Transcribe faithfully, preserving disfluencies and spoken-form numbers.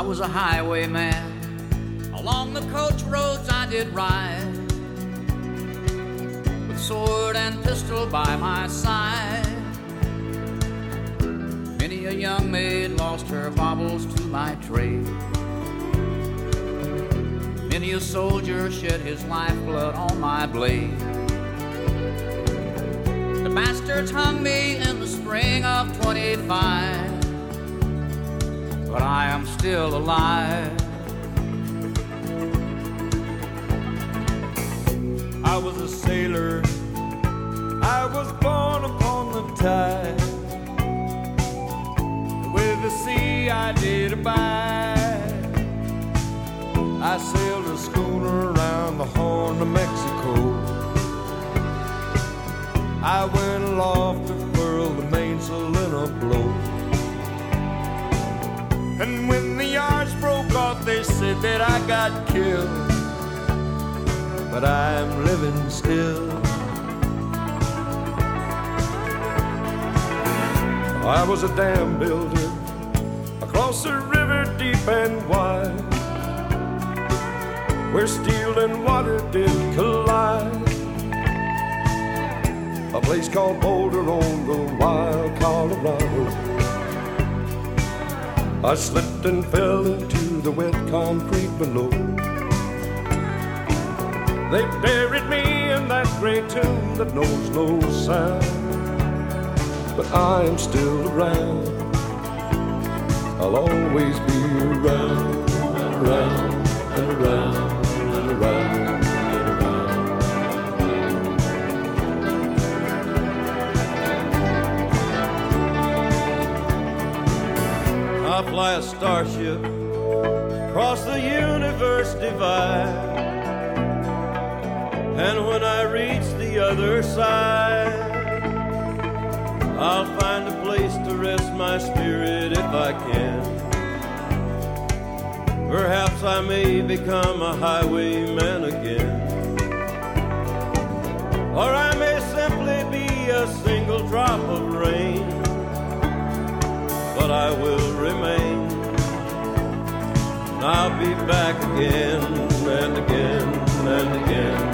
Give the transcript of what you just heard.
was a highwayman. Along the coach roads I did ride, with sword and pistol by my side. Many a young maid lost her baubles to my trade. Many a soldier shed his lifeblood on my blade. The bastards hung me in the spring of twenty-five, but I am still alive. I was a sailor, I was born upon the tide. With the sea I did abide. I sailed a schooner around the Horn of Mexico. I went aloft to furl the mainsail in a blow. And when the yards broke off, they said that I got killed. But I'm living still. I was a dam builder across a river deep and wide, where steel and water did collide. A place called Boulder on the wild Colorado. I slipped and fell into the wet concrete below. They buried me in that great tomb that knows no sound. But I am still around. I'll always be around and around and around and around and around. I fly a starship across the universe divide. And when I reach the other side, I'll find a place to rest my spirit if I can. Perhaps I may become a highwayman again. Or I may simply be a single drop of rain. But I will remain. And I'll be back again and again and again.